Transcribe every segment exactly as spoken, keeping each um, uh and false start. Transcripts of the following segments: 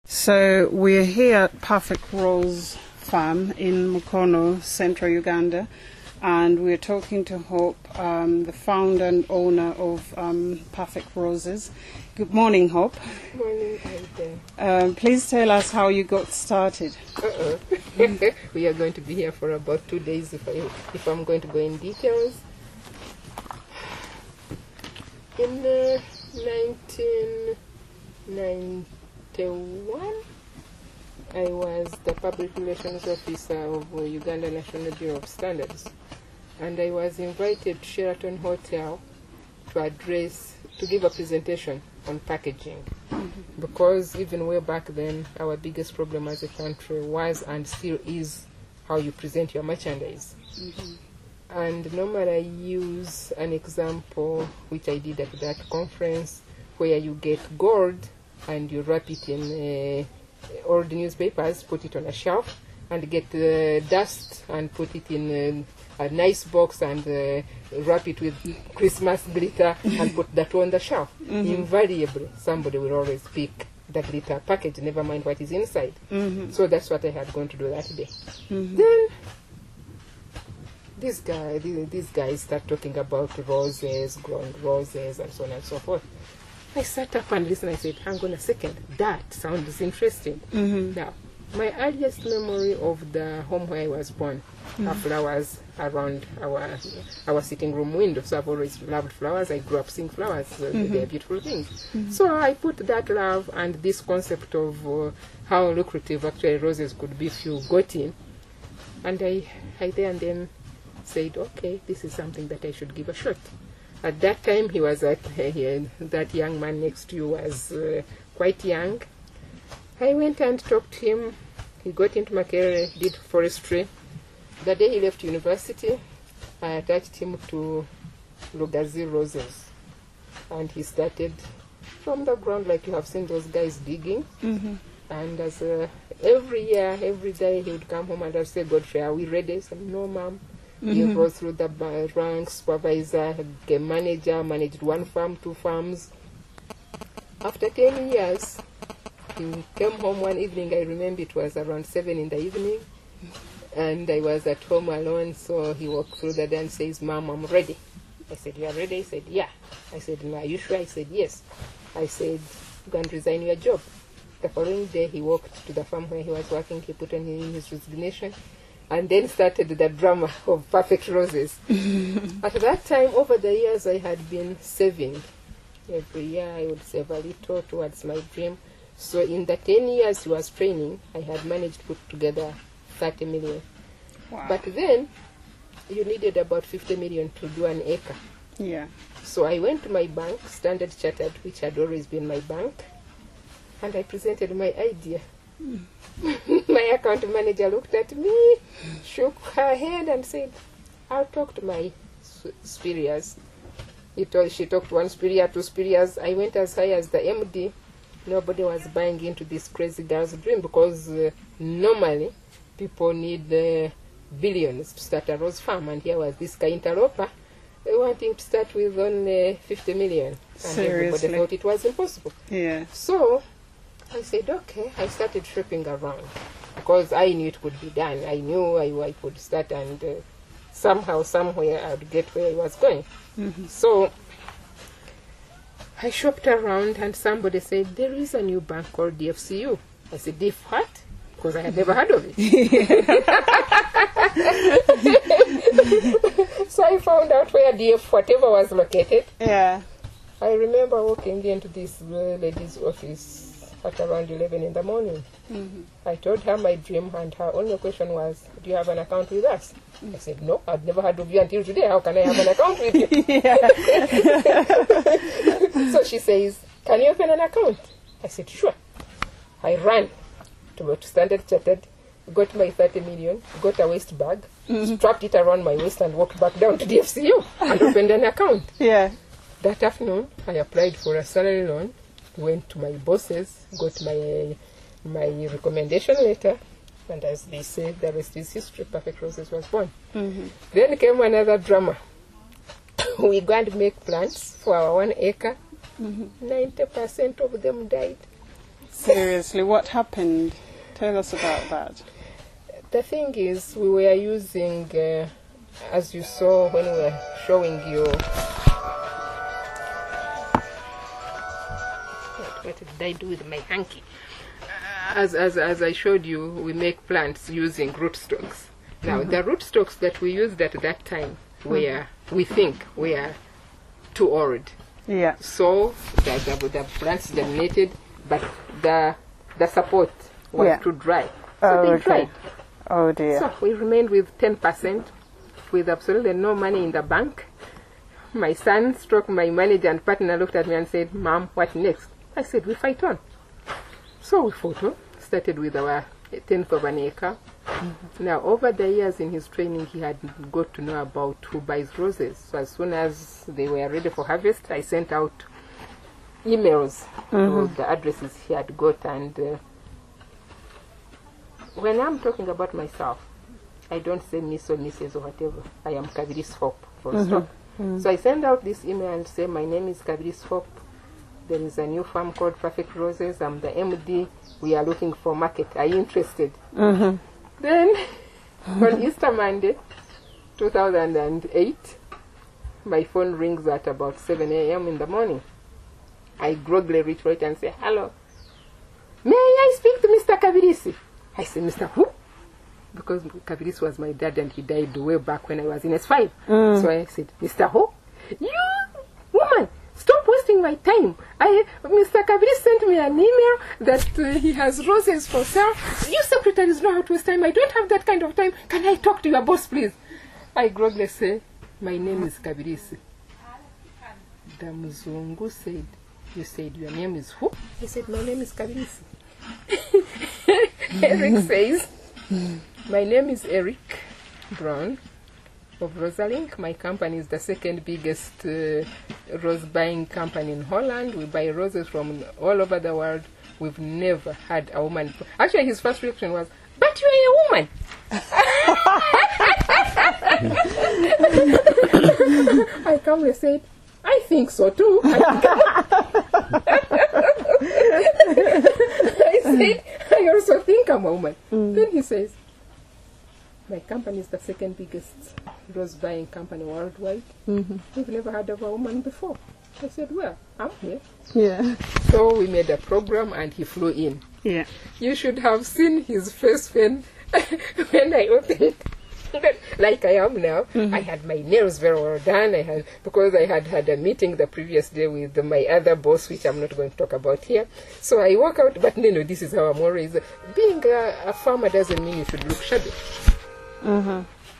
So we're here at Perfect Rose Farm in Mukono, Central Uganda, and we're talking to Hope, um, the founder and owner of um, Perfect Roses. Good morning, Hope. Good morning, Aida. Um, please tell us how you got started. Uh-oh. We are going to be here for about two days if, I, if I'm going to go in details. In uh, nineteen ninety-one, I was the Public Relations Officer of uh, Uganda National Bureau of Standards, and I was invited to Sheraton Hotel to address, to give a presentation on packaging. Mm-hmm. Because even way back then, our biggest problem as a country was and still is how you present your merchandise. Mm-hmm. And normally I use an example which I did at that conference, where you get gold and you wrap it in uh, old newspapers, put it on a shelf, and get uh, dust and put it in uh, a nice box and uh, wrap it with Christmas glitter and put that on the shelf. Mm-hmm. Invariably, somebody will always pick the glitter package, never mind what is inside. Mm-hmm. So that's what I had gone to do that day. Mm-hmm. Then this guy, these, these guys start talking about roses, grown roses, and so on and so forth. I sat up and listened. I said, hang on a second, that sounds interesting. Mm-hmm. Now, my earliest memory of the home where I was born mm-hmm. are flowers around our our sitting room window. So I've always loved flowers. I grew up seeing flowers. So mm-hmm. They're beautiful things. Mm-hmm. So I put that love and this concept of uh, how lucrative actually roses could be if you got in. And I, I there and then said, okay, this is something that I should give a shot. At that time, he was at, uh, that young man next to you was uh, quite young. I went and talked to him. He got into Makerere, did forestry. The day he left university, I attached him to Lugazi roses. And he started from the ground, like you have seen those guys digging. Mm-hmm. And as uh, every year, every day, he would come home and I'd say, Godfrey, are we ready? I said, no, ma'am. Mm-hmm. He rose through the ranks, supervisor, game manager, managed one farm, two farms. After ten years, he came home one evening. I remember it was around seven in the evening, and I was at home alone. So he walked through the door and says, "Mom, I'm ready." I said, "You are ready?" He said, "Yeah." I said, "No, are you sure?" I said, "Yes." I said, "Go and resign your job." The following day, he walked to the farm where he was working. He put in his resignation. And then started the drama of Perfect Roses. At that time, over the years, I had been saving. Every year, I would save a little towards my dream. So in the ten years he was training, I had managed to put together thirty million. Wow. But then, you needed about fifty million to do an acre. Yeah. So I went to my bank, Standard Chartered, which had always been my bank, and I presented my idea. Mm. My account manager looked at me, shook her head and said, I'll talk to my superiors. He told, she talked to one superior, two superiors. I went as high as the M D. Nobody was buying into this crazy girl's dream because uh, normally people need uh, billions to start a rose farm. And here was this guy interloper wanting to start with only fifty million. And Seriously? Everybody thought it was impossible. Yeah. So I said, okay. I started shopping around because I knew it could be done. I knew I, I could start and uh, somehow, somewhere, I would get where I was going. Mm-hmm. So I shopped around and somebody said, there is a new bank called D F C U. I said, D F what? Because I had never heard of it. So I found out where D F whatever was located. Yeah. I remember walking into this uh, lady's office at around eleven in the morning. Mm-hmm. I told her my dream, and her only question was, do you have an account with us? Mm-hmm. I said, no, I've never heard of you until today. How can I have an account with you? So she says, can you open an account? I said, sure. I ran to go to Standard Chartered, got my thirty million, got a waist bag, mm-hmm. strapped it around my waist and walked back down to D F C U and opened an account. Yeah. That afternoon, I applied for a salary loan, went to my bosses, got my my recommendation letter, and as they say, the rest is history. Perfect Roses was born. Mm-hmm. Then came another drama. We go and make plants for our one acre. Mm-hmm. ninety percent of them died. Seriously, what happened? Tell us about that. The thing is, we were using, uh, as you saw when we were showing you, what, what did I do with my hanky? As, as, as I showed you, we make plants using rootstocks. Now, mm-hmm. the rootstocks that we used at that time were, mm-hmm. we think, were too old. Yeah. So the, the, the plants germinated, but the the support was yeah. too dry. So oh, they okay. dried. Oh dear. So we remained with ten percent, with absolutely no money in the bank. My son, stroke my manager and partner, looked at me and said, "Mom, what next?" I said, "We fight on." So we fought on. Started with our tenth of an acre. Mm-hmm. Now, over the years in his training, he had got to know about who buys roses. So as soon as they were ready for harvest, I sent out emails mm-hmm. with the addresses he had got. And uh, when I'm talking about myself, I don't say Miss or Missus or whatever. I am Kabiris Hope, full mm-hmm. stop. Mm-hmm. So I send out this email and say, "My name is Kabiris Hope. There is a new farm called Perfect Roses. I'm the M D. We are looking for market. Are you interested?" Mm-hmm. Then, on Easter Monday, two thousand eight, my phone rings at about seven a.m. in the morning. I groggily reach right and say, "Hello, may I speak to Mister Kabirisi?" I say, "Mister who?" Because Kabirisi was my dad and he died way back when I was in S five. Mm. So I said, "Mister who? You woman, stop wasting my time. I, Mister Kabirisi sent me an email that uh, he has roses for sale. You secretaries know how to waste time. I don't have that kind of time. Can I talk to your boss, please?" I groggily say, "My name is Kabirisi." The Mzungu said, "You said your name is who?" I said, "My name is Kabirisi." Eric says, "My name is Eric Brown of Rosalink. My company is the second biggest uh, rose buying company in Holland. We buy roses from all over the world. We've never had a woman." Actually, his first reaction was, "But you are a woman." I calmly said, "I think so too." I said, "I also think I'm a woman." Mm. Then he says, "My company is the second biggest rose buying company worldwide. Mm-hmm. We've never heard of a woman before." I said, "Well, I'm here." Yeah. So we made a program and he flew in. Yeah. You should have seen his face when, when I opened. Like I am now. Mm-hmm. I had my nails very well done. I had because I had had a meeting the previous day with my other boss, which I'm not going to talk about here. So I walk out, but no, no, this is how I'm always. Being a, a farmer doesn't mean you should look shabby. Mm-hmm.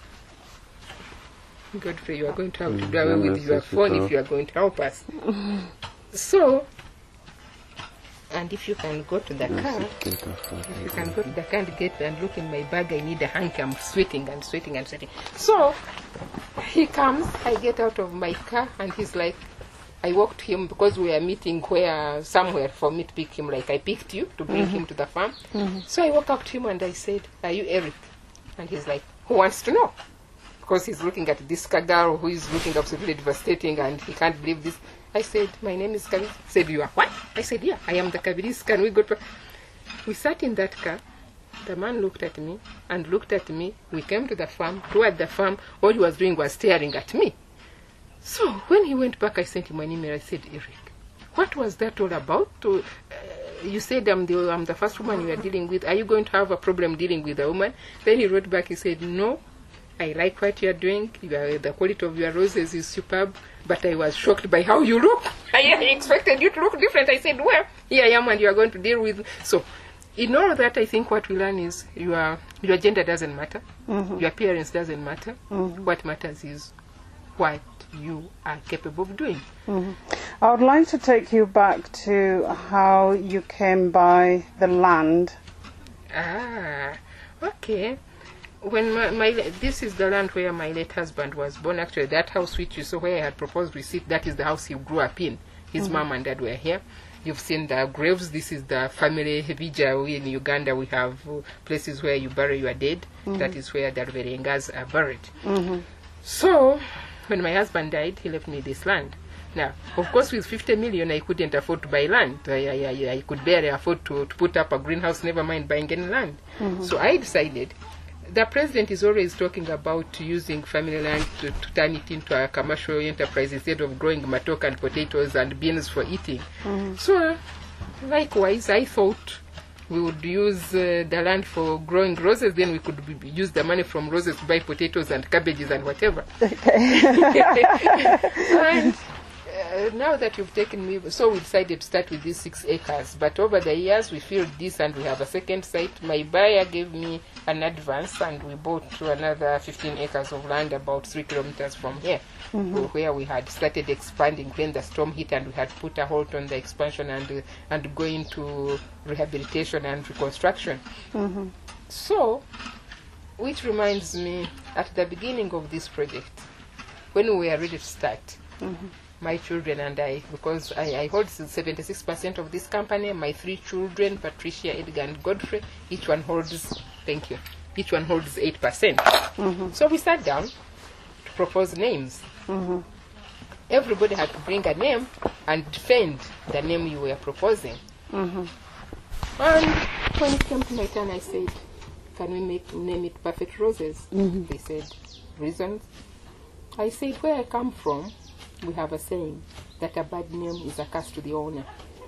Godfrey, you are going to have to do away with your phone if you are going to help us. So, and if you can go to the car, if you can go to the car and get and look in my bag, I need a hanky. I'm sweating and sweating and sweating. So he comes, I get out of my car, and he's like, I walked him because we are meeting where somewhere for me to pick him. Like I picked you to bring mm-hmm. him to the farm. Mm-hmm. So I walked up to him and I said, "Are you Eric?" And he's like, "Who wants to know?" Because he's looking at this girl who is looking absolutely devastating and he can't believe this. I said, "My name is Kabirisi." He said, "You are what?" I said, "Yeah, I am the Kabirisi. Can we go to..." We sat in that car. The man looked at me and looked at me. We came to the farm. Toward the farm, all he was doing was staring at me. So when he went back, I sent him an email. I said, "Eric, what was that all about? To, uh, you said I'm the, I'm the first woman you are dealing with. Are you going to have a problem dealing with a woman?" Then he wrote back. He said, "No, I like what you are doing. You are, the quality of your roses is superb, but I was shocked by how you look. I expected you to look different." I said, "Well, here I am and you are going to deal with..." So in all of that, I think what we learn is your, your gender doesn't matter. Mm-hmm. Your appearance doesn't matter. Mm-hmm. What matters is what you are capable of doing. Mm-hmm. I would like to take you back to how you came by the land. Ah, okay. When my, my this is the land where my late husband was born. Actually, that house which you saw where I had proposed we sit, that is the house he grew up in. His mm-hmm. mom and dad were here. You've seen the graves. This is the family Hevija. We in Uganda, we have places where you bury your dead. Mm-hmm. That is where the Ruverengas are buried. Mm-hmm. So when my husband died, he left me this land. Now, of course, with fifty million, I couldn't afford to buy land. I, I, I, I could barely afford to, to put up a greenhouse, never mind buying any land. Mm-hmm. So I decided, the president is always talking about using family land to, to turn it into a commercial enterprise instead of growing matoke and potatoes and beans for eating. Mm-hmm. So, likewise, I thought we would use uh, the land for growing roses, then we could b- use the money from roses to buy potatoes and cabbages and whatever. And uh, now that you've taken me, so we decided to start with these six acres. But over the years, we filled this and we have a second site. My buyer gave me an advance and we bought another fifteen acres of land about three kilometers from here, mm-hmm. where we had started expanding when the storm hit, and we had put a halt on the expansion and uh, and go into rehabilitation and reconstruction. Mm-hmm. So, which reminds me, at the beginning of this project, when we were ready to start, mm-hmm. my children and I, because I, I hold seventy-six percent of this company, my three children, Patricia, Edgar, and Godfrey, each one holds, thank you, each one holds eight percent. Mm-hmm. So we sat down to propose names. Mm-hmm. Everybody had to bring a name and defend the name you were proposing. Mm-hmm. And when it came to my turn, I said, can we make name it Perfect Roses? Mm-hmm. They said, reasons? I said, where I come from, we have a saying that a bad name is a curse to the owner.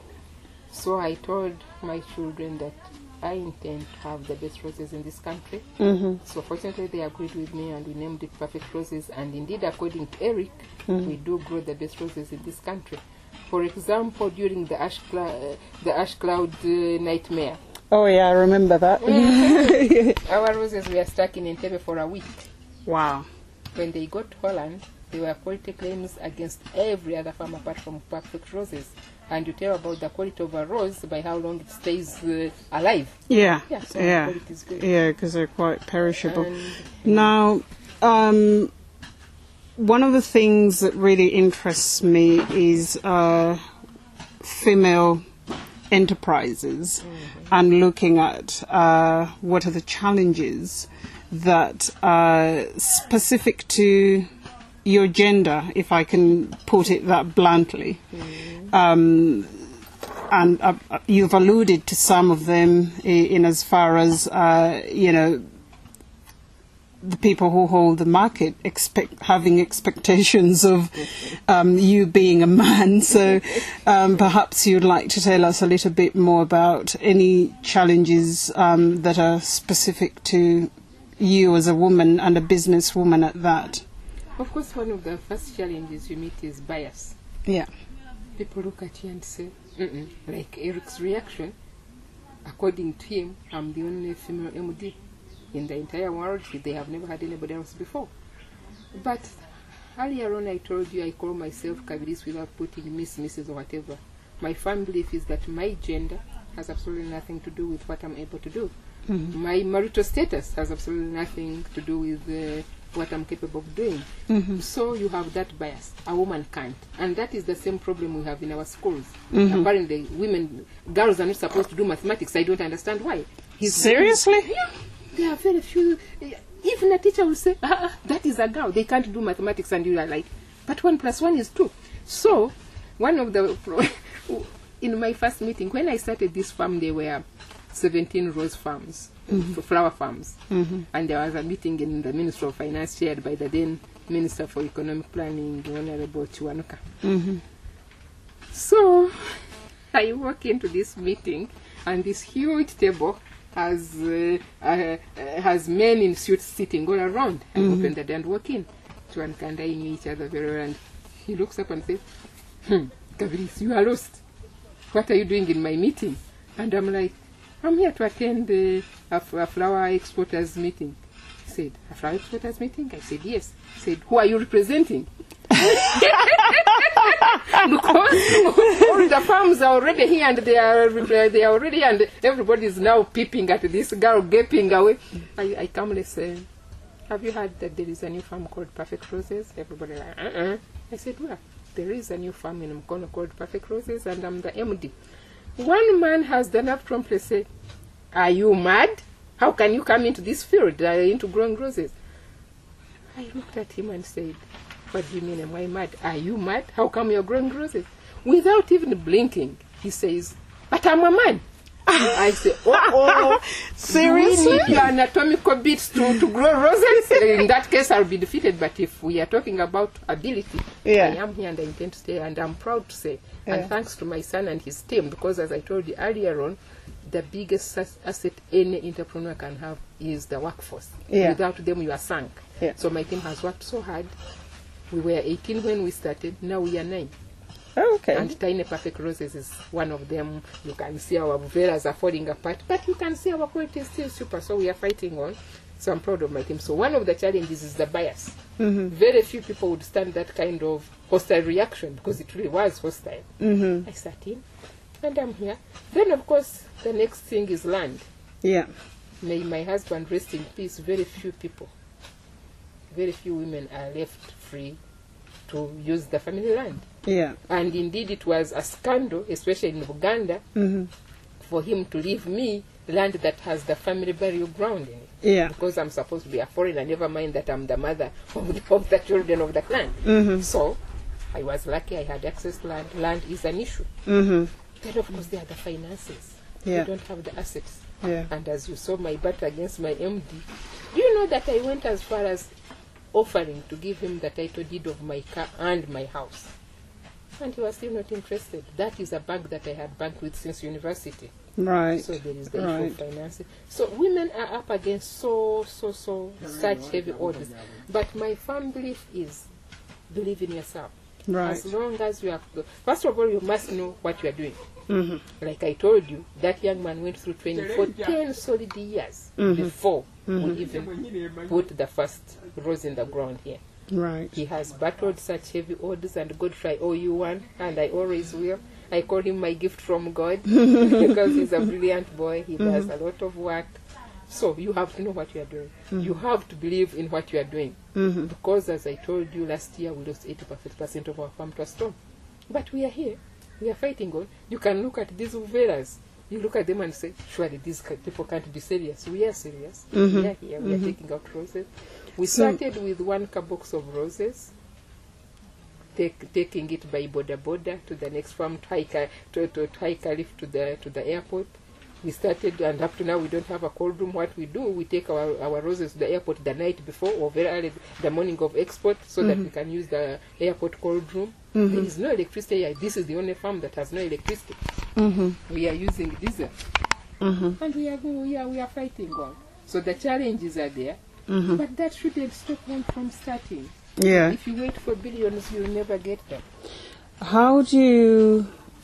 So I told my children that I intend to have the best roses in this country. Mm-hmm. So fortunately they agreed with me and we named it Perfect Roses. And indeed, according to Eric, mm-hmm. we do grow the best roses in this country. For example, during the ash, cl- uh, the ash cloud uh, nightmare. Oh yeah, I remember that. Our roses were stuck in Entebbe for a week. Wow. When they got to Holland, there were quality claims against every other farm apart from Perfect Roses. And you tell about the quality of a rose by how long it stays uh, alive. Yeah, yeah, so yeah, the quality is good. Yeah, because they're quite perishable. And, now, um, one of the things that really interests me is uh, female enterprises, mm-hmm. and looking at uh, what are the challenges that are specific to your gender, if I can put it that bluntly. Mm-hmm. Um, and uh, you've alluded to some of them in, in as far as, uh, you know, the people who hold the market expect having expectations of um, you being a man. So um, perhaps you'd like to tell us a little bit more about any challenges um, that are specific to you as a woman and a businesswoman at that. Of course, one of the first challenges you meet is bias. Yeah. People look at you and say, Mm-mm. like Eric's reaction, according to him, I'm the only female M D. In the entire world, they have never had anybody else before. But earlier on, I told you I call myself Kabiris without putting Miss, Missus or whatever. My firm belief is that my gender has absolutely nothing to do with what I'm able to do. Mm-hmm. My marital status has absolutely nothing to do with uh, what I'm capable of doing. Mm-hmm. So you have that bias. A woman can't. And that is the same problem we have in our schools. Mm-hmm. Apparently, women, girls are not supposed to do mathematics. I don't understand why. He's Seriously? Yeah. There are very few. Even a teacher will say, ah, that is a girl. They can't do mathematics, and you are like, but one plus one is two. So, one of the in my first meeting when I started this farm, there were seventeen rose farms, mm-hmm. flower farms, mm-hmm. and there was a meeting in the Ministry of Finance chaired by the then Minister for Economic Planning, Honorable Chiwanuka. Mm-hmm. So, I walk into this meeting, and this huge table has uh, uh, has men in suits sitting all around. I mm-hmm. open the door and walk in. Chuanuka and I knew each other very well, and he looks up and says, hmm, Kabiris, you are lost. What are you doing in my meeting? And I'm like, I'm here to attend uh, a, f- a flower exporters meeting. He said, a flower exporters meeting? I said, yes. He said, who are you representing? Because all the farms are already here and they are they are already and everybody is now peeping at this girl gaping away. I, I calmly say, have you heard that there is a new farm called Perfect Roses? Everybody like, uh-uh. I said, well, there is a new farm in Mukono called Perfect Roses and I'm the M D. One man has done up promptly say, are you mad? How can you come into this field, uh, into growing roses? I looked at him and said, What do you mean, am I mad? Are you mad? How come you're growing roses? Without even blinking, he says, but I'm a man. I say, oh, oh, seriously? We need your anatomical bits to, to grow roses. In that case, I'll be defeated. But if we are talking about ability, yeah. I am here and I intend to stay. And I'm proud to say, yeah. and thanks to my son and his team, because as I told you earlier on, the biggest asset any entrepreneur can have is the workforce. Yeah. Without them, you are sunk. Yeah. So my team has worked so hard. We were eighteen when we started. Now we are nine. Oh, okay. And Tiny Perfect Roses is one of them. You can see our velas are falling apart, but you can see our quality is still super. So we are fighting on. So I'm proud of my team. So one of the challenges is the bias. Mm-hmm. Very few people would stand that kind of hostile reaction because it really was hostile. Mm-hmm. I sat in, and I'm here. Then, of course, the next thing is land. Yeah. May my husband rest in peace. Very few people, very few women are left free to use the family land. Yeah. And indeed it was a scandal, especially in Uganda, mm-hmm. for him to leave me land that has the family burial ground in it. Yeah. Because I'm supposed to be a foreigner, never mind that I'm the mother of the, of the children of the clan. Mm-hmm. So I was lucky I had access to land. Land is an issue. Mm-hmm. Then of course there are the finances. Yeah. We don't have the assets. Yeah. And as you saw my battle against my M D, do you know that I went as far as offering to give him the title deed of my car and my house? And he was still not interested. That is a bank that I had banked with since university. Right. So there is the right. issue of financing. So women are up against so, so, so, such heavy orders. But my firm belief is, believe in yourself. Right. As long as you have, first of all, you must know what you are doing. Mm-hmm. Like I told you, that young man went through training for ten solid years mm-hmm. before mm-hmm. we even put the first rose in the ground here. Right. He has battled such heavy orders, and God, I owe you one, and I always will. I call him my gift from God because he's a brilliant boy. He mm-hmm. does a lot of work. So you have to know what you are doing. Mm-hmm. You have to believe in what you are doing. Mm-hmm. Because as I told you last year, we lost eighty percent of our farm to a storm. But we are here. We are fighting on. You can look at these uveras. You look at them and say, surely these people can't be serious. We are serious. Mm-hmm. We are here. We mm-hmm. are taking out roses. We So started with one box of roses, take, taking it by border border to the next farm, to hike, to, to, to hike a lift to the, to the airport. We started, and up to now we don't have a cold room. What we do, we take our, our roses to the airport the night before or very early the morning of export so mm-hmm. that we can use the airport cold room. Mm-hmm. There is no electricity here. This is the only farm that has no electricity. Mm-hmm. We are using diesel. Mm-hmm. And we are, we, are, we are fighting on. So the challenges are there, mm-hmm. but that shouldn't stop them from starting. Yeah. If you wait for billions, you'll never get them. How do you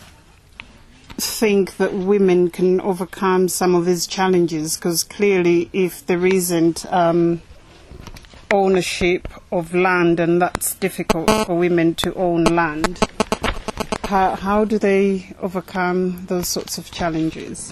think that women can overcome some of these challenges? Because clearly if there isn't um, ownership of land, and that's difficult for women to own land, how, how do they overcome those sorts of challenges?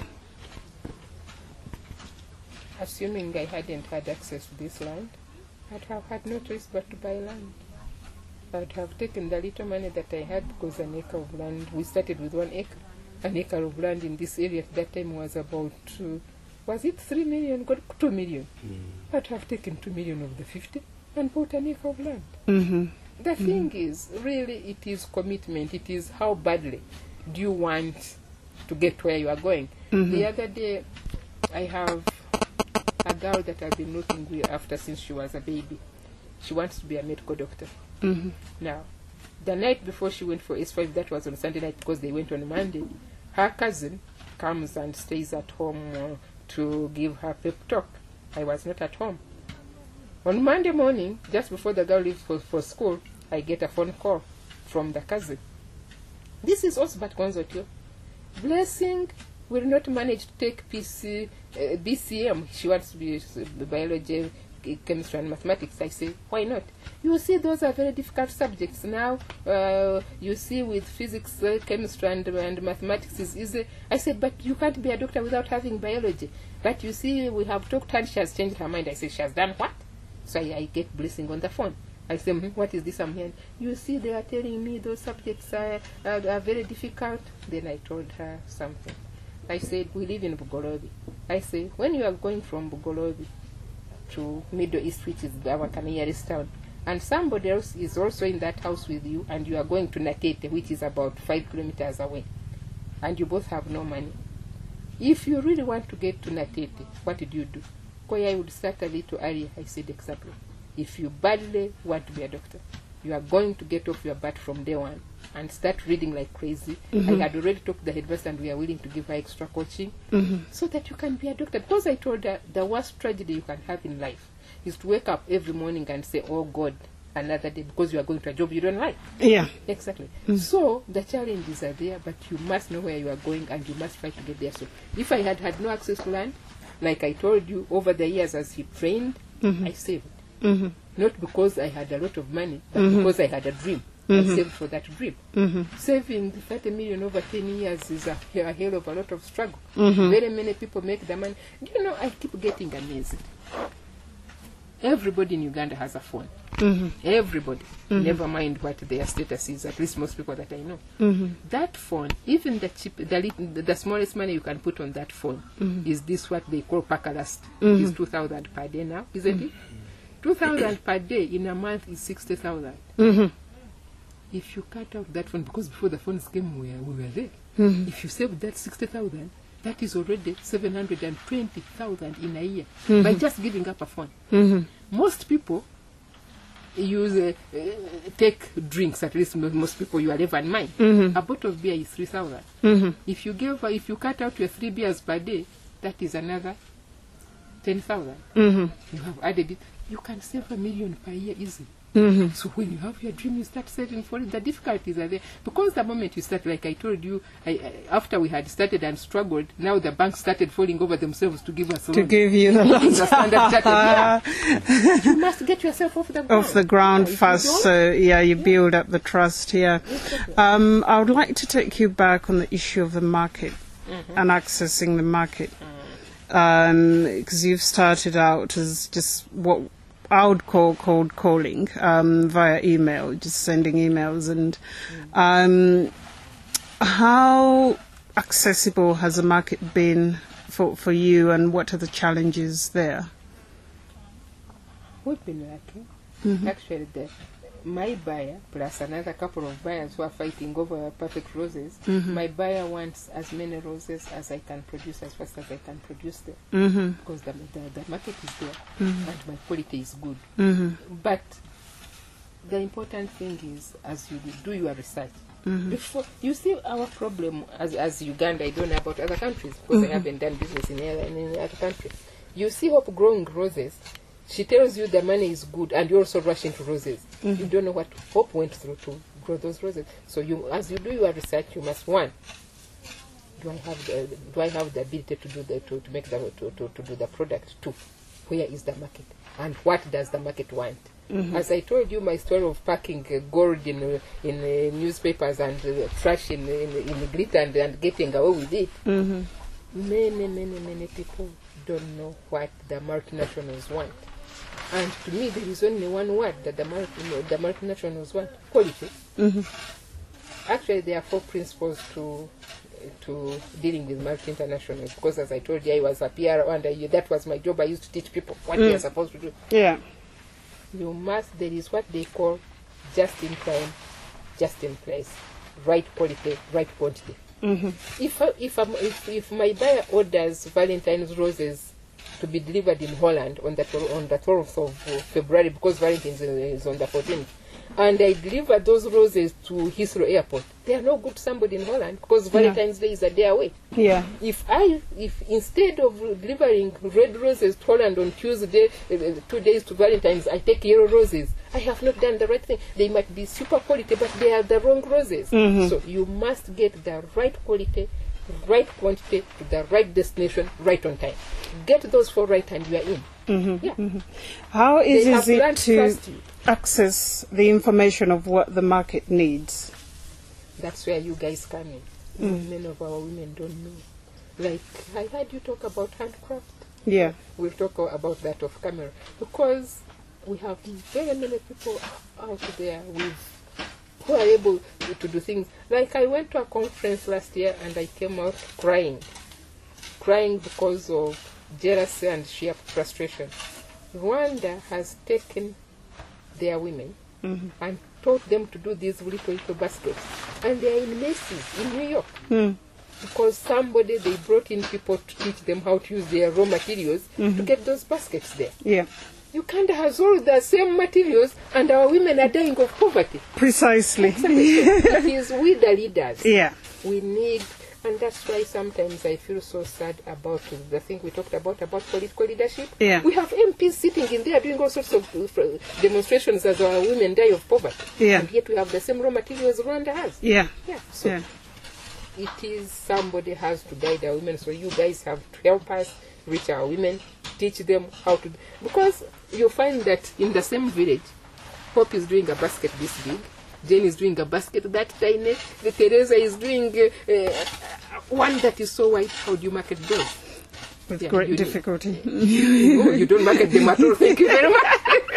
Assuming I hadn't had access to this land, I'd have had no choice but to buy land. I'd have taken the little money that I had, because an acre of land, we started with one acre. An acre of land in this area at that time was about, uh, was it three million? Got two million. Mm. I'd have taken two million of the fifty and bought an acre of land. Mm-hmm. The mm-hmm. thing is, really, it is commitment. It is how badly do you want to get where you are going. Mm-hmm. The other day, I have a girl that I've been looking after since she was a baby. She wants to be a medical doctor. Mm-hmm. Now, the night before she went for S five, that was on Sunday night because they went on Monday, her cousin comes and stays at home uh, to give her pep talk. I was not at home. On Monday morning, just before the girl leaves for, for school, I get a phone call from the cousin. This is Osbert Konzotio. Blessing will not manage to take P C, uh, B C M. She wants to be uh, biology, chemistry and mathematics. I say, why not? You see, those are very difficult subjects. Now, uh, you see, with physics, uh, chemistry and, and mathematics is easy. I said, but you can't be a doctor without having biology. But you see, we have talked and she has changed her mind. I said, she has done what? So I, I get Blessing on the phone. I said, mm-hmm, what is this I'm hearing? You see, they are telling me those subjects are, are, are very difficult. Then I told her something. I said, we live in Bugolobi. I said, when you are going from Bugolobi to Middle East, which is our nearest town, and somebody else is also in that house with you, and you are going to Nakete, which is about five kilometers away, and you both have no money. If you really want to get to Nakete, what did you do? Koya, I would start a little earlier, I said exactly. If you badly want to be a doctor, you are going to get off your butt from day one and start reading like crazy. Mm-hmm. I had already talked to the headmaster, and we are willing to give her extra coaching, mm-hmm. so that you can be a doctor. Because I told her the worst tragedy you can have in life is to wake up every morning and say, oh God, another day, because you are going to a job you don't like. Yeah. Exactly. Mm-hmm. So the challenges are there, but you must know where you are going, and you must try to get there. So if I had had no access to land, like I told you, over the years as he trained, mm-hmm. I saved. Mm-hmm. Not because I had a lot of money, but mm-hmm. because I had a dream. Mm-hmm. I saved for that dream. Mm-hmm. Saving thirty million over ten years is a, a hell of a lot of struggle. Mm-hmm. Very many people make the money. Do you know, I keep getting amazed. Everybody in Uganda has a phone. Mm-hmm. Everybody. Mm-hmm. Never mind what their status is, at least most people that I know. Mm-hmm. That phone, even the cheap, the, the smallest money you can put on that phone, mm-hmm. is this what they call Pakalast. Mm-hmm. Is two thousand per day now, isn't mm-hmm. it? two thousand per day in a month is sixty thousand. Mm-hmm. If you cut out that phone, because before the phones came, we were, we were there. Mm-hmm. If you save that sixty thousand, that is already seven hundred twenty thousand in a year, mm-hmm. by just giving up a phone. Mm-hmm. Most people use uh, uh, take drinks, at least most people you are ever in mind. Mm-hmm. A bottle of beer is three thousand. Mm-hmm. If you give, uh, if you cut out your three beers per day, that is another ten thousand. Mm-hmm. You have added it. You can save a million per year easily. Mm-hmm. So when you have your dream, you start saving for it. The difficulties are there, because the moment you start, like I told you, I, I, after we had started and struggled, now the banks started falling over themselves to give us to loans. give you the loans. The standard yeah. You must get yourself off the ground. Off the ground yeah, first, so yeah, you yeah. build up the trust here. Exactly. Um, I would like to take you back on the issue of the market mm-hmm. and accessing the market, because um, you've started out as just what I would call cold calling um, via email, just sending emails. And um, how accessible has the market been for, for you, and what are the challenges there? We've been lucky. Mm-hmm. Actually, the, my buyer, plus another couple of buyers who are fighting over perfect roses, mm-hmm. my buyer wants as many roses as I can produce, as fast as I can produce them. Mm-hmm. Because the, the, the market is there, mm-hmm. and my quality is good. Mm-hmm. But the important thing is, as you do your research, mm-hmm. before you see our problem as, as Uganda, I don't know about other countries, because mm-hmm. I haven't done business in any, in any other country. You see Hope growing roses. She tells you the money is good, and you also rush into roses. Mm-hmm. You don't know what Hope went through to grow those roses. So you, as you do your research, you must, one, do I have the, do I have the ability to do the to, to make the to, to, to do the product? Two, where is the market, and what does the market want? Mm-hmm. As I told you my story of packing uh, gold in uh, in uh, newspapers and uh, trash in, in in glitter and, and getting away with it. Mm-hmm. Many many many people don't know what the multinationals want. And to me, there is only one word that the, multi- the multinationals want: quality. Mm-hmm. Actually, there are four principles to to dealing with multi-internationals. Because, as I told you, I was a P R under you. That was my job. I used to teach people what mm. they are supposed to do. Yeah. You must. There is what they call just in time, just in place, right quality, right quantity. Mm-hmm. If if, um, if if my buyer orders Valentine's roses to be delivered in Holland on the on the twelfth of February, because Valentine's is on the fourteenth, and I deliver those roses to Heathrow Airport, they are no good to somebody in Holland, because Valentine's yeah. Day is a day away. Yeah. If I, if instead of delivering red roses to Holland on Tuesday, uh, two days to Valentine's, I take yellow roses, I have not done the right thing. They might be super quality, but they are the wrong roses. Mm-hmm. So you must get the right quality, right quantity, to the right destination, right on time. Get those four right, and you are in. Mm-hmm. Yeah. Mm-hmm. How easy is it to access the information of what the market needs? That's where you guys come in. Mm. Many of our women don't know. Like, I heard you talk about handcraft. Yeah. We'll talk about that off camera. Because we have very many people out there with who are able to, to do things. Like, I went to a conference last year and I came out crying. Crying because of jealousy and sheer frustration. Rwanda has taken their women Mhm. and taught them to do these little, little baskets. And they are in Macy's in New York. Mm. Because somebody, they brought in people to teach them how to use their raw materials to get those baskets there. Yeah. Uganda has all the same materials and our women are dying of poverty. Precisely. It is we the leaders. Yeah. We need, and that's why sometimes I feel so sad about the thing we talked about, about political leadership. Yeah. We have M Ps sitting in there doing all sorts of uh, demonstrations as our women die of poverty. Yeah. And yet we have the same raw materials Rwanda has. Yeah. Yeah. So Yeah. it is somebody has to guide our women. So you guys have to help us reach our women, teach them how to, because you find that in the same village, Hope is doing a basket this big, Jane is doing a basket that tiny, the Teresa is doing uh, uh, one that is so wide. How do you market those? With Yeah, great you- difficulty. Oh, you don't market them at all. Thank you very much.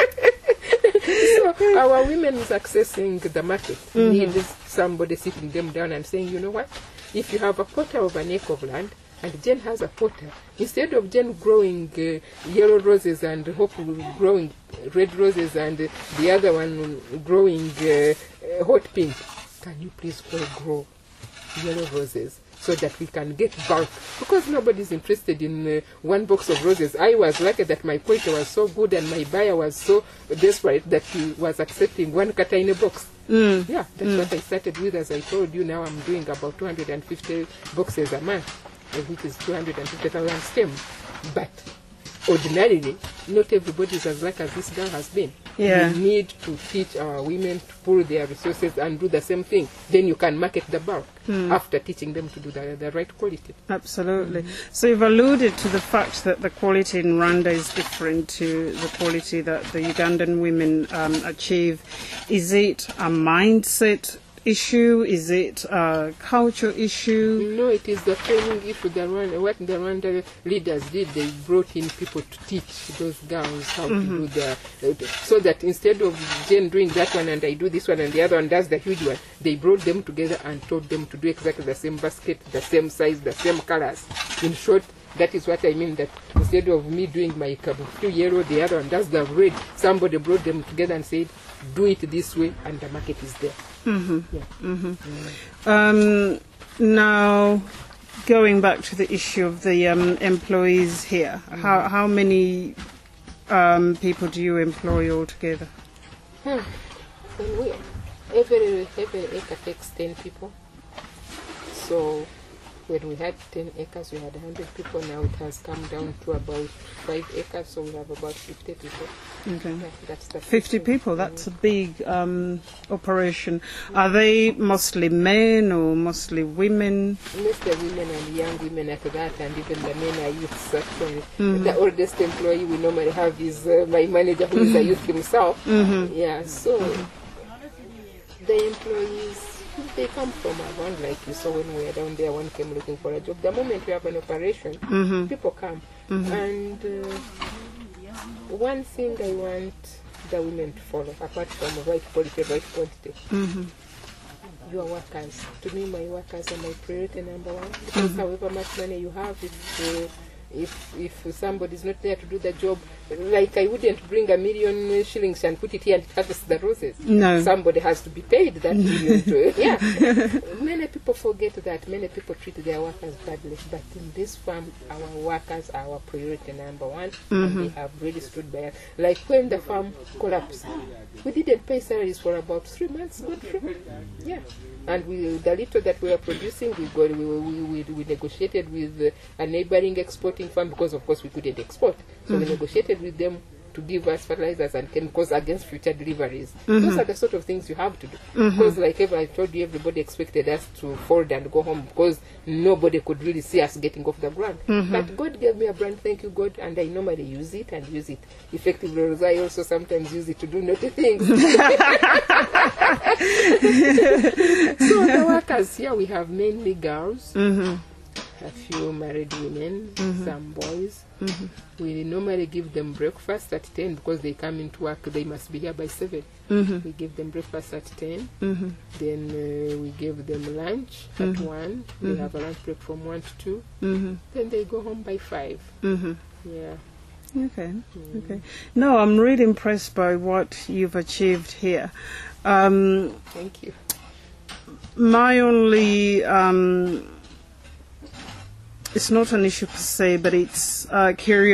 So our women is accessing the market. Need somebody sitting them down and saying, you know what? If you have a quarter of an acre of land and Jen has a quarter, instead of Jen growing uh, yellow roses and Hope growing red roses and uh, the other one growing uh, uh, hot pink, can you please go grow yellow roses so that we can get bulk? Because nobody's interested in uh, one box of roses. I was lucky that my quality was so good and my buyer was so desperate that he was accepting one cutter in a box. Mm. Yeah, that's what I started with. As I told you, now I'm doing about two hundred fifty boxes a month, uh, which is two hundred fifty thousand stems. But ordinarily, not everybody is as lucky as this girl has been. Yeah. We need to teach our women to pull their resources and do the same thing. Then you can market the bulk after teaching them to do the, the right quality. Absolutely. So you've alluded to the fact that the quality in Rwanda is different to the quality that the Ugandan women um, achieve. Is it a mindset issue? Is it a culture issue? No, it is the training issue. The Rwanda, what the Rwanda leaders did, they brought in people to teach those girls how to do the, uh, so that instead of Jane doing that one and I do this one and the other one does the huge one, they brought them together and taught them to do exactly the same basket, the same size, the same colors. In short, that is what I mean, that instead of me doing my few yellow, the other one does the red, somebody brought them together and said, do it this way, and the market is there. Mm-hmm. Yeah. Mm-hmm. Um, now, going back to the issue of the um, employees here, mm-hmm. how how many um, people do you employ altogether? Hmm. When we, every every acre takes ten people. So when we had ten acres, we had one hundred people. Now it has come down to about five acres, so we have about fifty people. Okay. Yeah, that's the fifty people, that's a big um, operation. Are they mostly men or mostly women? Mostly women and young women after that, and even the men are youths actually. Mm-hmm. The oldest employee we normally have is uh, my manager, who is a youth himself. Mm-hmm. Yeah, so the employees, they come from around, like you saw when we were down there, one came looking for a job. The moment we have an operation, mm-hmm. people come. Mm-hmm. And uh, one thing I want the women to follow, apart from right quality, right quantity, mm-hmm. your workers. To me, my workers are my priority number one. Because mm-hmm. however much money you have, if uh, if if somebody is not there to do the job, like I wouldn't bring a million shillings and put it here and it harvest the roses. No. Somebody has to be paid that million to, yeah. Many people forget that. Many people treat their workers badly. But in this farm, our workers are our priority number one. Mm-hmm. And they have really stood by us. Like when the farm collapsed, we didn't pay salaries for about three months. Good through. Yeah. And we, the little that we were producing, we got, we, we, we, we negotiated with a neighboring exporting farm, because of course we couldn't export. So mm-hmm. we negotiated with them to give us fertilizers and chemicals against future deliveries. Mm-hmm. Those are the sort of things you have to do. Mm-hmm. Because like ever I told you, everybody expected us to fold and go home because nobody could really see us getting off the ground. Mm-hmm. But God gave me a brand, thank you God, and I normally use it and use it effectively. Whereas I also sometimes use it to do naughty things. So the workers here, we have mainly girls. Mm-hmm. A few married women, mm-hmm. some boys. Mm-hmm. We normally give them breakfast at ten because they come into work. They must be here by seven. Mm-hmm. We give them breakfast at ten. Mm-hmm. Then uh, we give them lunch mm-hmm. at one. They mm-hmm. have a lunch break from one to two. Mm-hmm. Then they go home by five. Mm-hmm. Yeah. Okay, okay. No, I'm really impressed by what you've achieved here. Um, Thank you. my only, um, it's not an issue per se, but it's uh, curiosity.